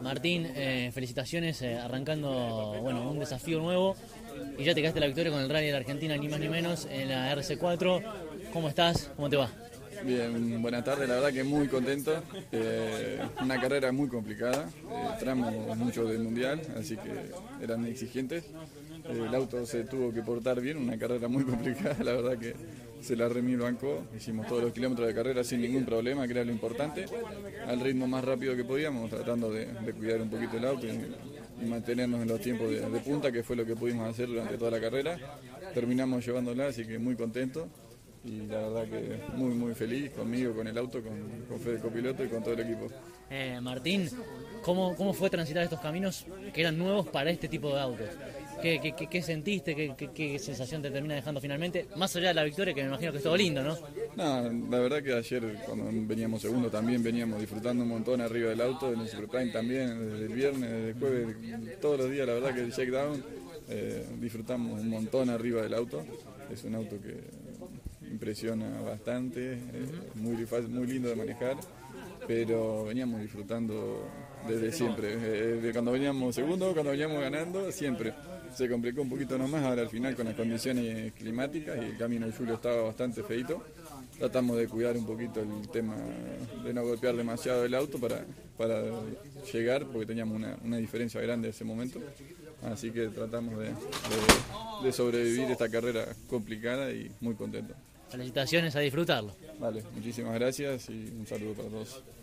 Martín, felicitaciones, arrancando un desafío nuevo y ya te quedaste la victoria con el Rally de la Argentina, ni más ni menos, en la RC4. ¿Cómo estás? ¿Cómo te va? Bien, buenas tardes, la verdad que muy contento. Una carrera muy complicada, tramos mucho del mundial, así que eran exigentes. El auto se tuvo que portar bien, una carrera muy complicada, la verdad que se la remil bancó. Hicimos todos los kilómetros de carrera sin ningún problema, que era lo importante, al ritmo más rápido que podíamos, tratando de cuidar un poquito el auto y mantenernos en los tiempos de punta, que fue lo que pudimos hacer durante toda la carrera. Terminamos llevándola, así que muy contento. Y la verdad que muy feliz conmigo, con el auto, con Fede copiloto y con todo el equipo. Martín, ¿cómo fue transitar estos caminos que eran nuevos para este tipo de autos? ¿Qué sentiste? ¿Qué sensación te termina dejando finalmente? Más allá de la victoria, que me imagino que es todo lindo, ¿no? No, la verdad que ayer cuando veníamos segundo también veníamos disfrutando un montón arriba del auto, en el Superprime también, desde el viernes, desde el jueves, todos los días, la verdad que el shakedown disfrutamos un montón arriba del auto. Es un auto que impresiona bastante, muy fácil, muy lindo de manejar, pero veníamos disfrutando desde siempre, de cuando veníamos segundo, cuando veníamos ganando, siempre. Se complicó un poquito nomás ahora al final con las condiciones climáticas y el camino de Julio estaba bastante feito. Tratamos de cuidar un poquito el tema de no golpear demasiado el auto para llegar, porque teníamos una diferencia grande en ese momento. Así que tratamos de sobrevivir esta carrera complicada y muy contento. Felicitaciones, a disfrutarlo. Vale, muchísimas gracias y un saludo para todos.